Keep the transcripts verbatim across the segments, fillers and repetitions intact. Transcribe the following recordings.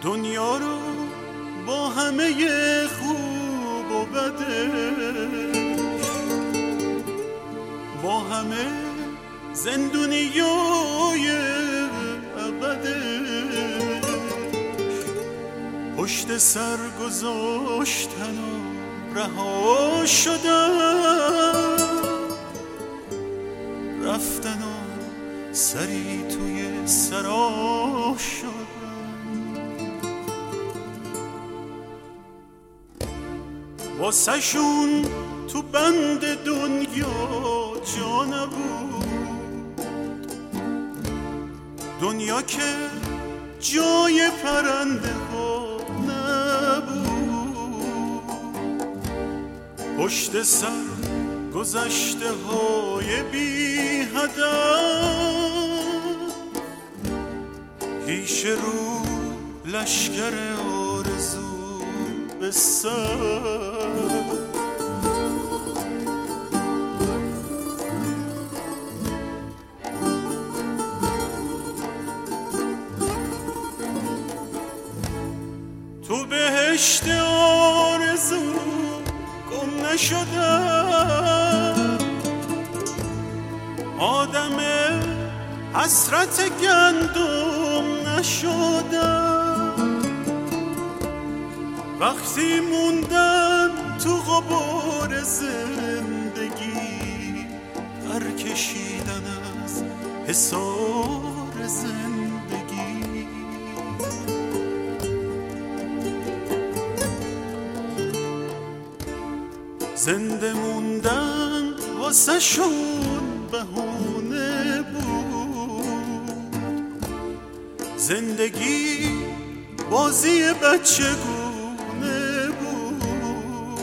دنیا رو با همه خوب و بدش، با همه زندونیای ابدش، پشت سر گذاشتن و رها شدن، رفتن و سری توی سرا شدن. واسه شون تو بند دنیا جا نبود، دنیا که جای پرنده ها نبود، پشت سر گذشته های بی هدف، پیش رو لشکر آرزو به سر. تو بهشت آرزو گم نشدم، آدم حسرت گندم نشدم، وقتی موندم تو غبار زندگی، پر کشیدن از حصار زندگی. زنده موندن واسه شون بهونه بود، زندگی بازی بچگونه بود،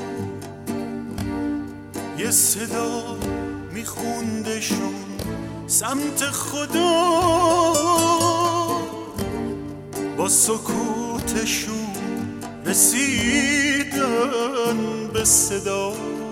یه صدا میخوندشون سمت خدا، با سکوتشون رسیدن به صدا.